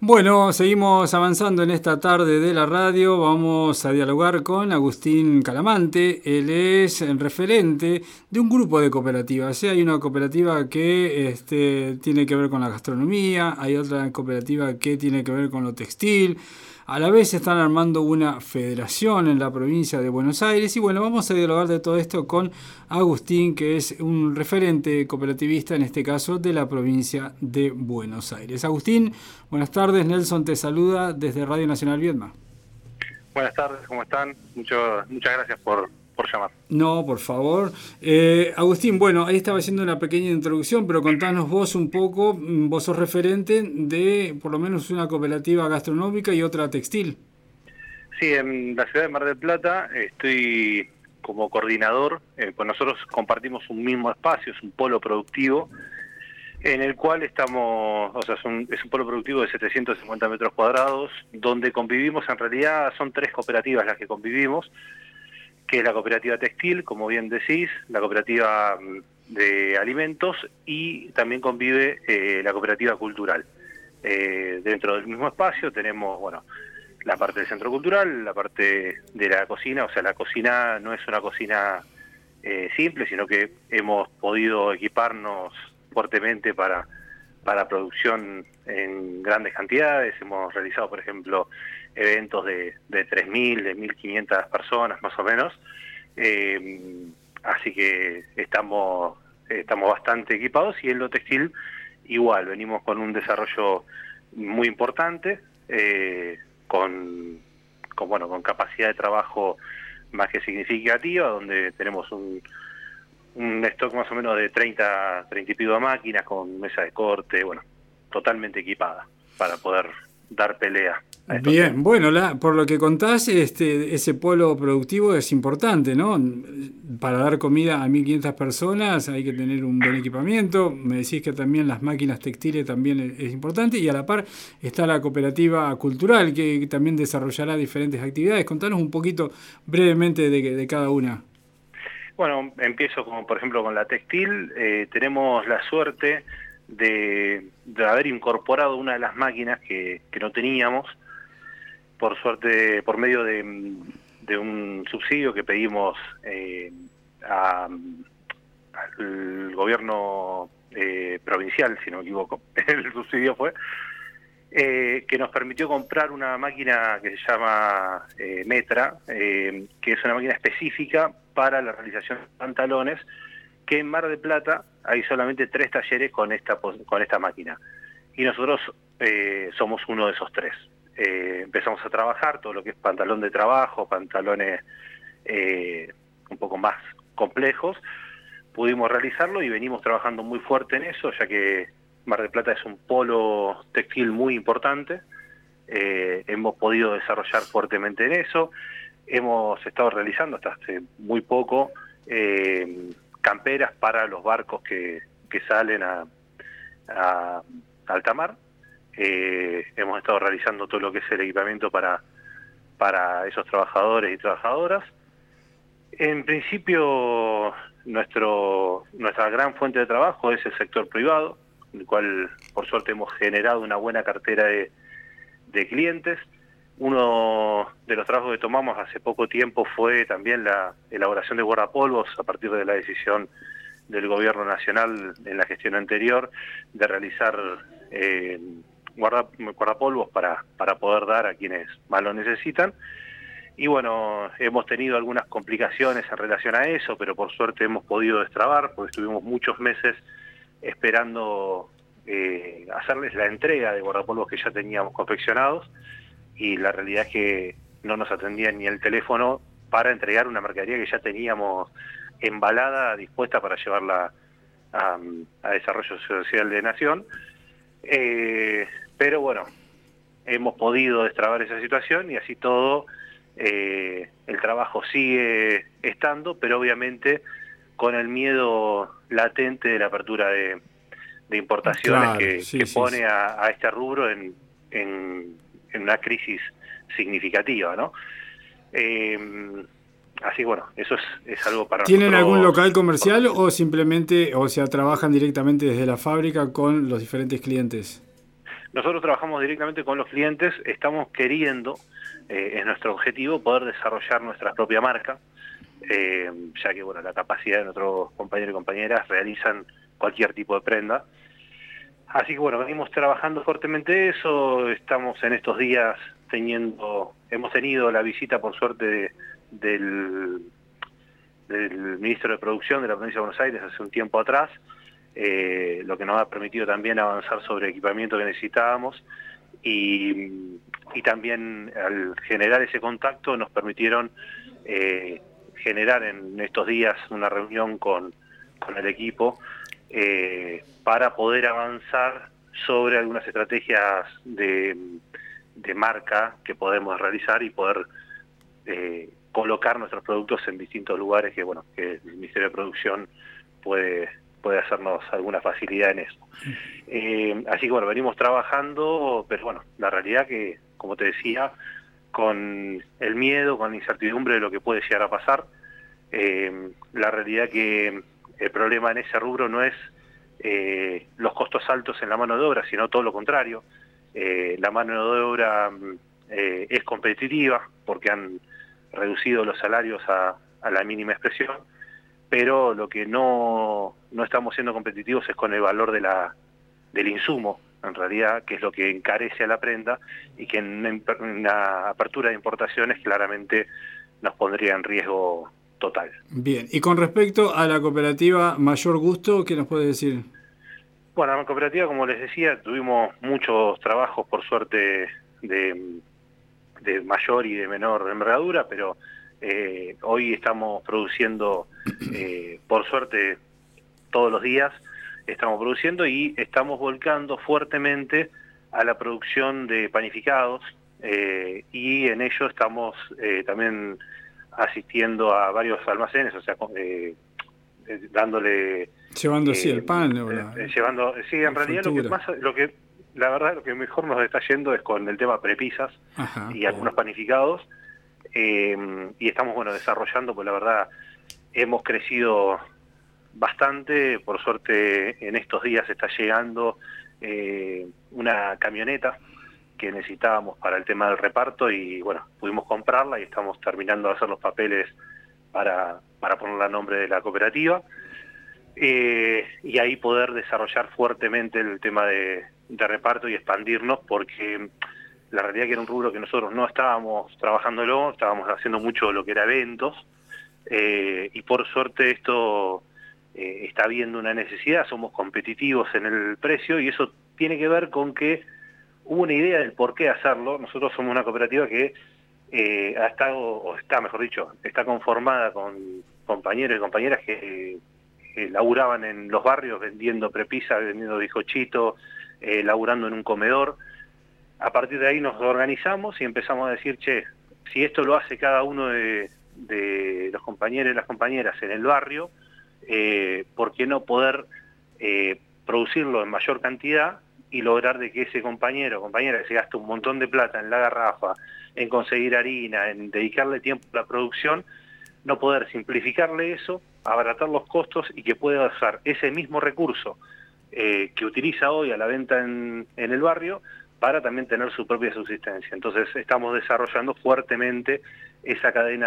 Bueno, seguimos avanzando en esta tarde de la radio. Vamos a dialogar con Agustín Calamante. Él es el referente de un grupo de cooperativas. Hay una cooperativa que tiene que ver con la gastronomía, hay otra cooperativa que tiene que ver con lo textil. A la vez están armando una federación en la provincia de Buenos Aires y bueno, vamos a dialogar de todo esto con Agustín, que es un referente cooperativista, en este caso, de la provincia de Buenos Aires. Agustín, buenas tardes. Nelson te saluda desde Radio Nacional Viedma. Buenas tardes, ¿cómo están? Muchas gracias por llamar. No, por favor. Agustín, bueno, ahí estaba haciendo una pequeña introducción, pero contanos vos un poco. Vos sos referente de por lo menos una cooperativa gastronómica y otra textil. Sí, en la ciudad de Mar del Plata estoy como coordinador. Pues nosotros compartimos un mismo espacio, es un polo productivo, en el cual estamos, es un polo productivo de 750 metros cuadrados, donde convivimos, en realidad son 3 cooperativas las que convivimos, que es la cooperativa textil, como bien decís, la cooperativa de alimentos y también convive la cooperativa cultural. Dentro del mismo espacio tenemos, la parte del centro cultural, la parte de la cocina, la cocina no es una cocina simple, sino que hemos podido equiparnos fuertemente para producción en grandes cantidades. Hemos realizado, por ejemplo, eventos de 3.000, de 1.500 personas más o menos, así que estamos bastante equipados. Y en lo textil igual, venimos con un desarrollo muy importante, con capacidad de trabajo más que significativa, donde tenemos un stock más o menos de 30 y pico de máquinas con mesa de corte, totalmente equipada para poder dar pelea. Bien, bueno, por lo que contás, ese polo productivo es importante, ¿no? Para dar comida a 1.500 personas hay que tener un buen equipamiento. Me decís que también las máquinas textiles también es importante, y a la par está la cooperativa cultural, que también desarrollará diferentes actividades. Contanos un poquito brevemente de cada una. Bueno, empiezo por ejemplo con la textil. Tenemos la suerte de haber incorporado una de las máquinas que no teníamos, por suerte, por medio de un subsidio que pedimos al gobierno provincial, si no me equivoco. El subsidio fue que nos permitió comprar una máquina que se llama Metra, que es una máquina específica para la realización de pantalones, que en Mar del Plata hay solamente 3 talleres con esta máquina, y nosotros somos uno de esos 3. Empezamos a trabajar todo lo que es pantalón de trabajo, pantalones un poco más complejos. Pudimos realizarlo y venimos trabajando muy fuerte en eso, ya que Mar del Plata es un polo textil muy importante. Hemos podido desarrollar fuertemente en eso. Hemos estado realizando hasta hace muy poco camperas para los barcos que salen a alta mar. Hemos estado realizando todo lo que es el equipamiento para esos trabajadores y trabajadoras. En principio, nuestra gran fuente de trabajo es el sector privado, en el cual por suerte hemos generado una buena cartera de clientes. Uno de los trabajos que tomamos hace poco tiempo fue también la elaboración de guardapolvos, a partir de la decisión del gobierno nacional en la gestión anterior de realizar guardapolvos para poder dar a quienes más lo necesitan. Y hemos tenido algunas complicaciones en relación a eso, pero por suerte hemos podido destrabar, porque estuvimos muchos meses esperando hacerles la entrega de guardapolvos que ya teníamos confeccionados, y la realidad es que no nos atendían ni el teléfono para entregar una mercadería que ya teníamos embalada, dispuesta para llevarla a Desarrollo Social de Nación. Pero hemos podido destrabar esa situación, y así todo el trabajo sigue estando, pero obviamente con el miedo latente de la apertura de importaciones, claro, que pone a este rubro en una crisis significativa, ¿no? Así eso es algo para ¿Tienen nosotros. algún local comercial o simplemente, trabajan directamente desde la fábrica con los diferentes clientes? Nosotros trabajamos directamente con los clientes, estamos queriendo, es nuestro objetivo, poder desarrollar nuestra propia marca, ya que bueno, la capacidad de nuestros compañeros y compañeras realizan cualquier tipo de prenda. Así que bueno, venimos trabajando fuertemente eso, estamos en estos días hemos tenido la visita por suerte del ministro de Producción de la provincia de Buenos Aires hace un tiempo atrás, lo que nos ha permitido también avanzar sobre equipamiento que necesitábamos y también al generar ese contacto nos permitieron generar en estos días una reunión con el equipo para poder avanzar sobre algunas estrategias de marca que podemos realizar y poder colocar nuestros productos en distintos lugares que bueno, que el Ministerio de Producción puede hacernos alguna facilidad en eso. Así que bueno, venimos trabajando, pero bueno, la realidad que, como te decía, con el miedo, con la incertidumbre de lo que puede llegar a pasar, la realidad que el problema en ese rubro no es los costos altos en la mano de obra, sino todo lo contrario. La mano de obra es competitiva porque han reducido los salarios a la mínima expresión, pero lo que no estamos siendo competitivos es con el valor del insumo, en realidad, que es lo que encarece a la prenda y que en una apertura de importaciones claramente nos pondría en riesgo total. Bien, y con respecto a la cooperativa Mayor Gusto, ¿qué nos puede decir? Bueno, la cooperativa, como les decía, tuvimos muchos trabajos, por suerte, de mayor y de menor envergadura, pero hoy estamos produciendo, por suerte, todos los días estamos produciendo y estamos volcando fuertemente a la producción de panificados y en ello estamos también asistiendo a varios almacenes, o sea, dándole... Llevando sí el pan. Llevando, sí, en realidad la verdad lo que mejor nos está yendo es con el tema prepisas. Ajá, y algunos panificados, y estamos bueno desarrollando, pues la verdad hemos crecido bastante, por suerte en estos días está llegando una camioneta que necesitábamos para el tema del reparto y bueno, pudimos comprarla y estamos terminando de hacer los papeles para ponerle a nombre de la cooperativa. Y ahí poder desarrollar fuertemente el tema de reparto y expandirnos, porque la realidad que era un rubro que nosotros no estábamos trabajándolo, estábamos haciendo mucho lo que era eventos, y por suerte esto está habiendo una necesidad, somos competitivos en el precio y eso tiene que ver con que hubo una idea del por qué hacerlo. Nosotros somos una cooperativa que ha estado, o está, mejor dicho, está conformada con compañeros y compañeras que laburaban en los barrios vendiendo prepisa, vendiendo bizcochito, laburando en un comedor. A partir de ahí nos organizamos y empezamos a decir, che, si esto lo hace cada uno de los compañeros y las compañeras en el barrio, ¿por qué no poder producirlo en mayor cantidad y lograr de que ese compañero o compañera que se gasta un montón de plata en la garrafa, en conseguir harina, en dedicarle tiempo a la producción, no poder simplificarle eso, abaratar los costos y que pueda usar ese mismo recurso que utiliza hoy a la venta en el barrio para también tener su propia subsistencia? Entonces estamos desarrollando fuertemente esa cadena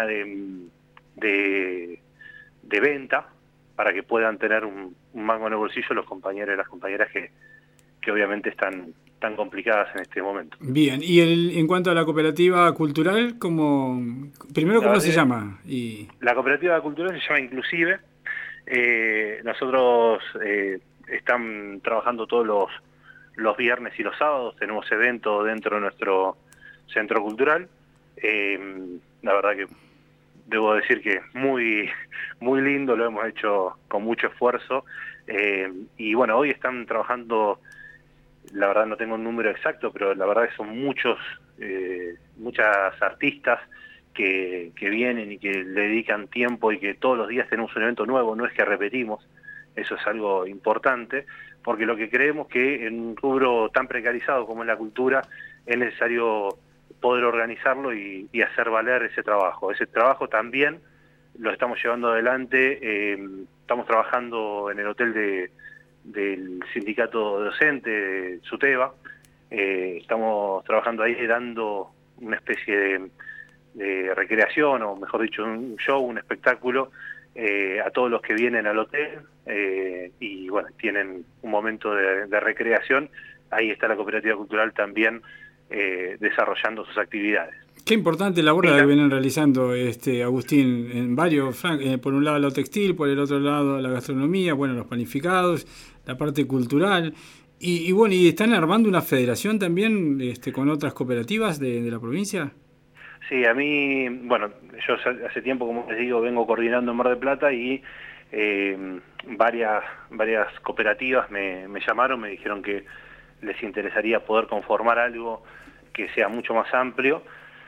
de venta para que puedan tener un mango en el bolsillo los compañeros y las compañeras que obviamente están tan complicadas en este momento. Bien, y en cuanto a la cooperativa cultural, ¿cómo se llama? La cooperativa cultural se llama Inclusive. Nosotros están trabajando todos los viernes y los sábados, tenemos eventos dentro de nuestro centro cultural. La verdad que debo decir que muy, muy lindo, lo hemos hecho con mucho esfuerzo. Y bueno, hoy están trabajando, la verdad no tengo un número exacto, pero la verdad que son muchas artistas que vienen y que le dedican tiempo y que todos los días tenemos un evento nuevo, no es que repetimos. Eso es algo importante, porque lo que creemos que en un rubro tan precarizado como es la cultura es necesario poder organizarlo y hacer valer ese trabajo. Ese trabajo también lo estamos llevando adelante, estamos trabajando en el hotel del sindicato docente, de SUTEBA, Estamos trabajando ahí dando una especie de recreación, o mejor dicho, un show, un espectáculo a todos los que vienen al hotel y bueno, tienen un momento de recreación. Ahí está la cooperativa cultural también desarrollando sus actividades. Qué importante labor la que vienen realizando, Agustín, en varios, por un lado lo textil, por el otro lado la gastronomía, bueno, los panificados, la parte cultural, y bueno, ¿y están armando una federación también con otras cooperativas de la provincia? Sí, a mí, bueno, yo hace tiempo, como les digo, vengo coordinando en Mar del Plata y varias cooperativas me llamaron, me dijeron que les interesaría poder conformar algo que sea mucho más amplio.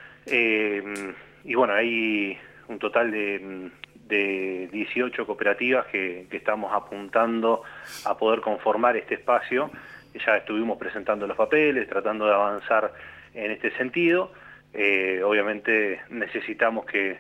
Y bueno, hay un total de 18 cooperativas que estamos apuntando a poder conformar este espacio. Ya estuvimos presentando los papeles, tratando de avanzar en este sentido. Obviamente necesitamos que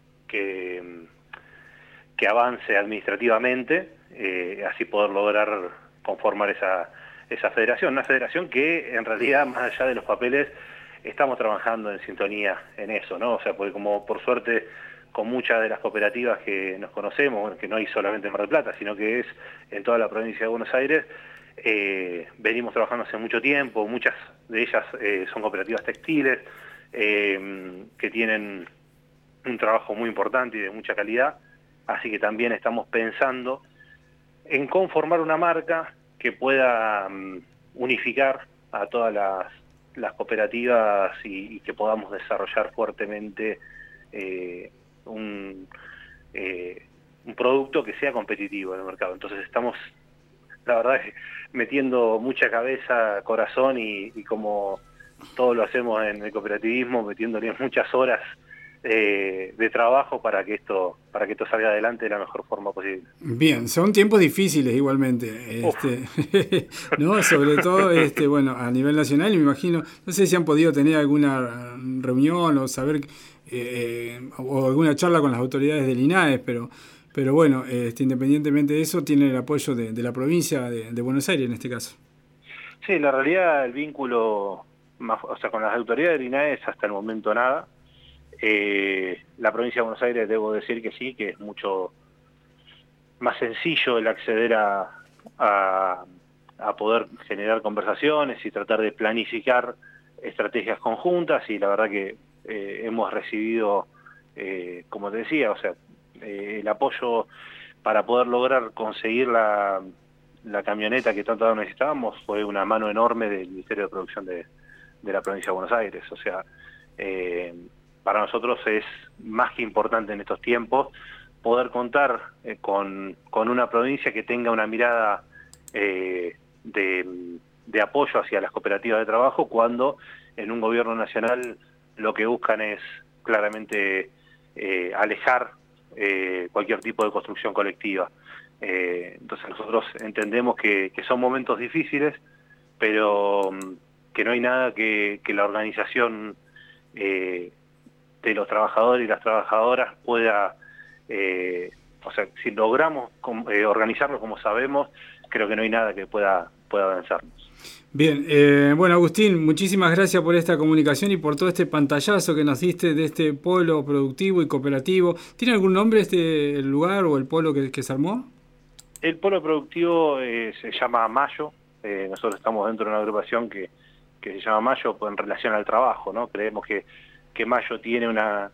avance administrativamente, así poder lograr conformar esa federación. Una federación que en realidad, más allá de los papeles, estamos trabajando en sintonía en eso, ¿no? O sea, porque como por suerte con muchas de las cooperativas que nos conocemos, bueno, que no hay solamente en Mar del Plata, sino que es en toda la provincia de Buenos Aires, venimos trabajando hace mucho tiempo. Muchas de ellas son cooperativas textiles que tienen un trabajo muy importante y de mucha calidad, así que también estamos pensando en conformar una marca que pueda unificar a todas las cooperativas y que podamos desarrollar fuertemente un producto que sea competitivo en el mercado. Entonces estamos, la verdad, metiendo mucha cabeza, corazón y como todo lo hacemos en el cooperativismo, metiéndole muchas horas de trabajo para que esto salga adelante de la mejor forma posible. Bien, son tiempos difíciles igualmente, ¿no? Sobre todo, bueno, a nivel nacional, me imagino, no sé si han podido tener alguna reunión o saber o alguna charla con las autoridades del INAES, pero bueno, independientemente de eso, tienen el apoyo de la provincia de Buenos Aires en este caso. Sí, la realidad, el vínculo, o sea, con las autoridades del INAES hasta el momento nada. La provincia de Buenos Aires, debo decir que sí, que es mucho más sencillo el acceder a poder generar conversaciones y tratar de planificar estrategias conjuntas, y la verdad que hemos recibido, como te decía, o sea, el apoyo para poder lograr conseguir la camioneta que tanto necesitábamos. Fue una mano enorme del Ministerio de Producción de la provincia de Buenos Aires. O sea, para nosotros es más que importante en estos tiempos poder contar con una provincia que tenga una mirada de apoyo hacia las cooperativas de trabajo, cuando en un gobierno nacional lo que buscan es claramente alejar cualquier tipo de construcción colectiva. Entonces nosotros entendemos que son momentos difíciles, pero que no hay nada que la organización de los trabajadores y las trabajadoras pueda, o sea, si logramos organizarlo como sabemos, creo que no hay nada que pueda vencernos. Bien, bueno, Agustín, muchísimas gracias por esta comunicación y por todo este pantallazo que nos diste de este polo productivo y cooperativo. ¿Tiene algún nombre el lugar o el polo que se armó? El polo productivo se llama Mayo. Nosotros estamos dentro de una agrupación que se llama Mayo en relación al trabajo, ¿no? Creemos que Mayo tiene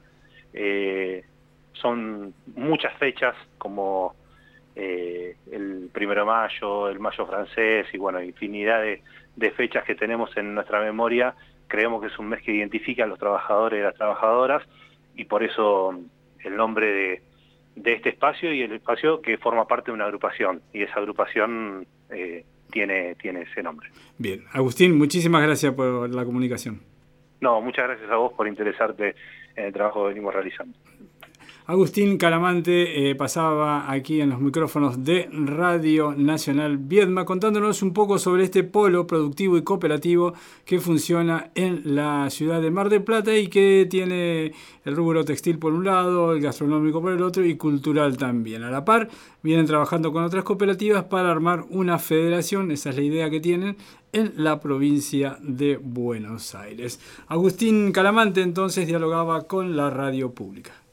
son muchas fechas, como el 1 de mayo, el Mayo francés, y bueno, infinidad de fechas que tenemos en nuestra memoria. Creemos que es un mes que identifica a los trabajadores y las trabajadoras, y por eso el nombre de este espacio, y el espacio que forma parte de una agrupación, y esa agrupación tiene ese nombre. Bien, Agustín, muchísimas gracias por la comunicación. No, muchas gracias a vos por interesarte en el trabajo que venimos realizando. Agustín Calamante pasaba aquí en los micrófonos de Radio Nacional Viedma contándonos un poco sobre este polo productivo y cooperativo que funciona en la ciudad de Mar del Plata y que tiene el rubro textil por un lado, el gastronómico por el otro y cultural también. A la par, vienen trabajando con otras cooperativas para armar una federación, esa es la idea que tienen, en la provincia de Buenos Aires. Agustín Calamante entonces dialogaba con la radio pública.